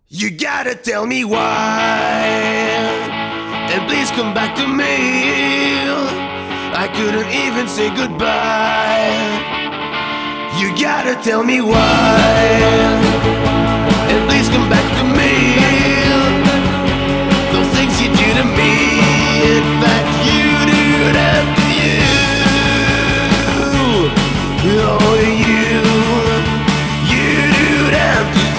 You gotta tell me why, and please come back to me. I couldn't even say goodbye. You gotta tell me why, and please come back to me. Those things you do to me, in fact you do that to you. Oh, you do that to you.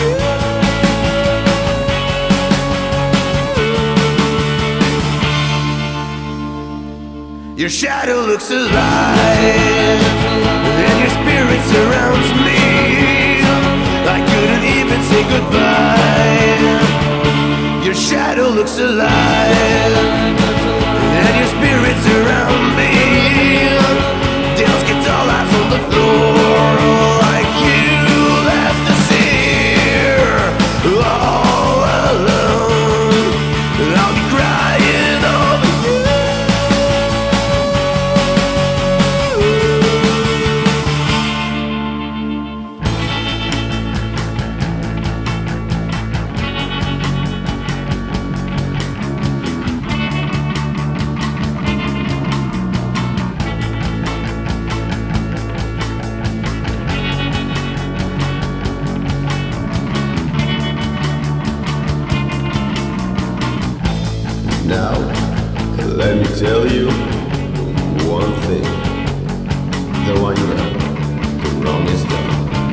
Your shadow looks alive, and your spirit surrounds me. I couldn't even say goodbye. Your shadow looks alive, and your spirit surrounds me. Dale's guitar lies on the floor, like you left the sear. All alone, I'll be crying over you. Now, let me tell you one thing. Though I know the wrong is done,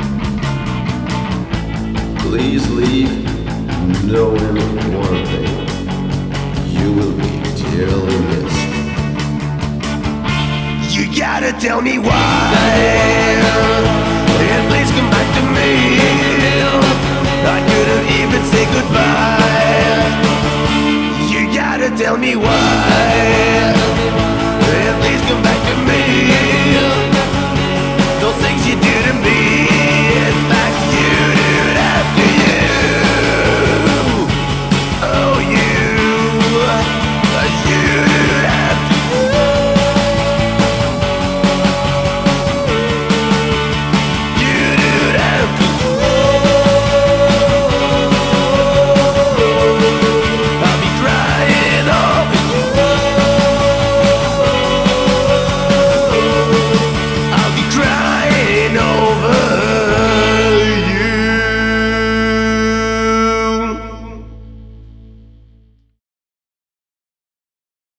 please leave knowing one thing. You will be dearly missed. You gotta tell me why.